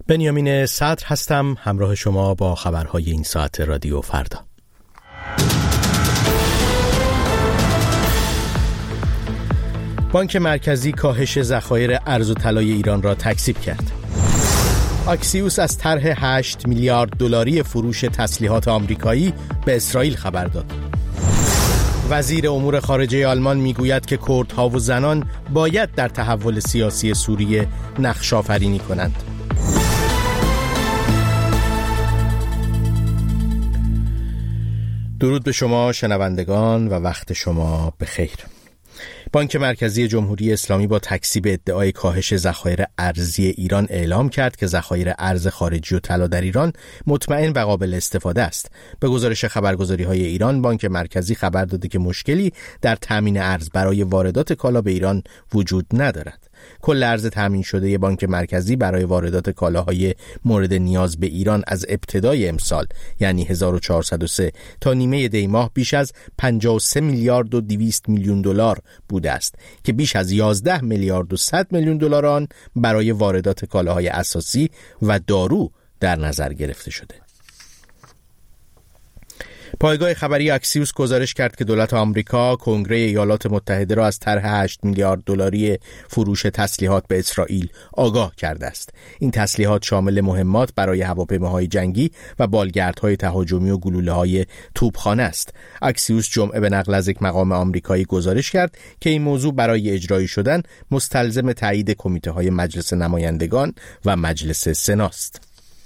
بنیامین صدر هستم، همراه شما با خبرهای این ساعت رادیو فردا. بانک مرکزی کاهش ذخایر ارز و طلای ایران را تکذیب کرد. اکسیوس از طرح 8 میلیارد دلاری فروش تسلیحات آمریکایی به اسرائیل خبر داد. وزیر امور خارجه آلمان میگوید که کردها و زنان باید در تحول سیاسی سوریه نقش آفرینی کنند. درود به شما شنوندگان و وقت شما بخیر. بانک مرکزی جمهوری اسلامی با تکذیب ادعای کاهش ذخایر ارزی ایران اعلام کرد که ذخایر ارز خارجی و طلا در ایران مطمئن و قابل استفاده است. به گزارش خبرگزاری‌های ایران، بانک مرکزی خبر داده که مشکلی در تامین ارز برای واردات کالا به ایران وجود ندارد. کل ارز تامین شده بانک مرکزی برای واردات کالاهای مورد نیاز به ایران از ابتدای امسال یعنی 1403 تا نیمه دی ماه بیش از 53 میلیارد و 200 میلیون دلار بوده است که بیش از 11 میلیارد و 100 میلیون دلار آن برای واردات کالاهای اساسی و دارو در نظر گرفته شده. پایگاه خبری اکسیوس گزارش کرد که دولت آمریکا کنگره ایالات متحده را از طرح 8 میلیارد دلاری فروش تسلیحات به اسرائیل آگاه کرده است. این تسلیحات شامل مهمات برای هواپیماهای جنگی و بالگردهای تهاجمی و گلوله‌های توپخانه است. اکسیوس جمعه به نقل از یک مقام آمریکایی گزارش کرد که این موضوع برای اجرایی شدن مستلزم تایید کمیته‌های مجلس نمایندگان و مجلس سناست.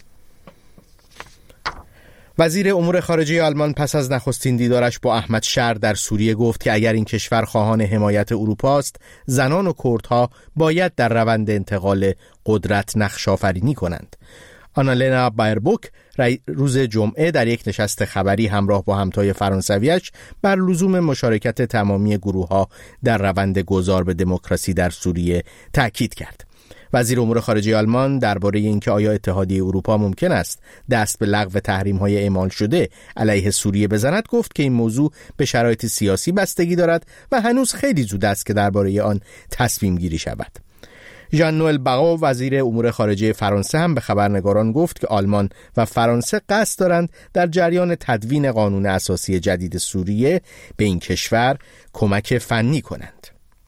وزیر امور خارجه آلمان پس از نخستین دیدارش با احمد شر در سوریه گفت که اگر این کشور خواهان حمایت اروپا است، زنان و کردها باید در روند انتقال قدرت نقش آفرینی کنند. آنالنا بایربوک روز جمعه در یک نشست خبری همراه با همتای فرانسویش بر لزوم مشارکت تمامی گروه‌ها در روند گذار به دموکراسی در سوریه تأکید کرد. وزیر امور خارجه آلمان درباره اینکه آیا اتحادیه اروپا ممکن است دست به لغو تحریم‌های اعمال شده علیه سوریه بزند گفت که این موضوع به شرایط سیاسی بستگی دارد و هنوز خیلی زود است که درباره آن تصمیم گیری شود. ژان نوئل باغو وزیر امور خارجه فرانسه هم به خبرنگاران گفت که آلمان و فرانسه قصد دارند در جریان تدوین قانون اساسی جدید سوریه به این کشور کمک فنی کنند.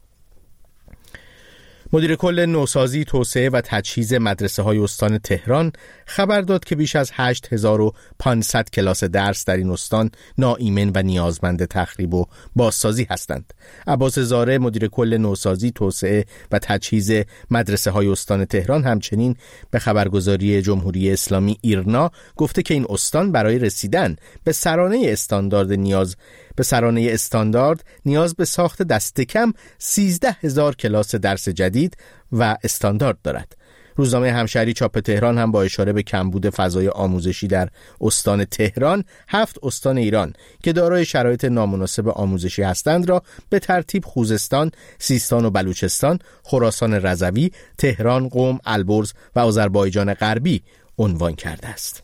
مدیر کل نوسازی، توسعه و تجهیز مدرسه‌های استان تهران خبر داد که بیش از 8500 کلاس درس در این استان ناایمن و نیازمند تخریب و بازسازی هستند. عباس زاره مدیر کل نوسازی، توسعه و تجهیز مدرسه‌های استان تهران همچنین به خبرگزاری جمهوری اسلامی ایرنا گفته که این استان برای رسیدن به سرانه استاندارد نیاز به ساخت دست کم 13,000 کلاس درس جدید و استاندارد دارد. روزنامه همشهری چاپ تهران هم با اشاره به کمبود فضای آموزشی در استان تهران 7 استان ایران که دارای شرایط نامناسب آموزشی هستند را به ترتیب خوزستان، سیستان و بلوچستان، خراسان رضوی، تهران، قم، البرز و آذربایجان غربی عنوان کرده است.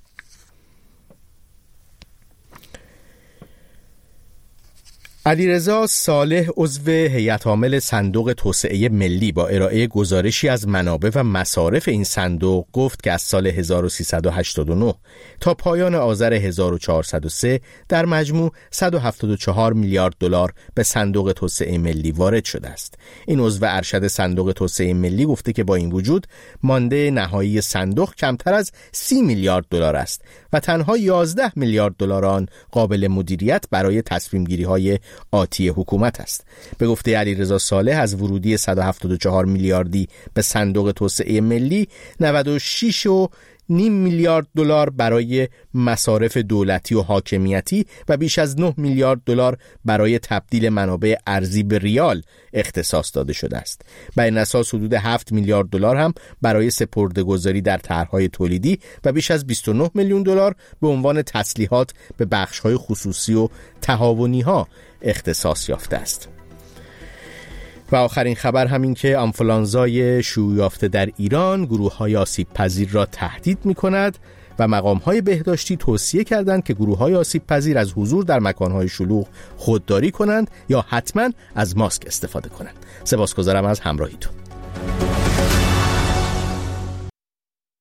علیرضا صالح عضو هیئت عامل صندوق توسعه ملی با ارائه گزارشی از منابع و مصارف این صندوق گفت که از سال 1389 تا پایان آذر 1403 در مجموع 174 میلیارد دلار به صندوق توسعه ملی وارد شده است. این عضو ارشد صندوق توسعه ملی گفته که با این وجود مانده نهایی صندوق کمتر از 30 میلیارد دلار است و تنها 11 میلیارد دلار آن قابل مدیریت برای تصمیم گیری های آتی حکومت است. به گفته علیرضا صالح از ورودی 174 میلیاردی به صندوق توسعه ملی 96.5 میلیارد دلار برای مصارف دولتی و حاکمیتی و بیش از 9 میلیارد دلار برای تبدیل منابع ارزی به ریال اختصاص داده شده است. بر این اساس حدود 7 میلیارد دلار هم برای سپرده‌گذاری در طرح‌های تولیدی و بیش از 29 میلیون دلار به عنوان تسلیحات به بخش‌های خصوصی و تهاونی‌ها اختصاص یافته است. و آخرین خبر همین که آنفولانزای شیوع یافته در ایران گروه‌های آسیب پذیر را تهدید می‌کند و مقام‌های بهداشتی توصیه کردند که گروه‌های آسیب پذیر از حضور در مکان‌های شلوغ خودداری کنند یا حتماً از ماسک استفاده کنند. سپاسگزارم از همراهیتون.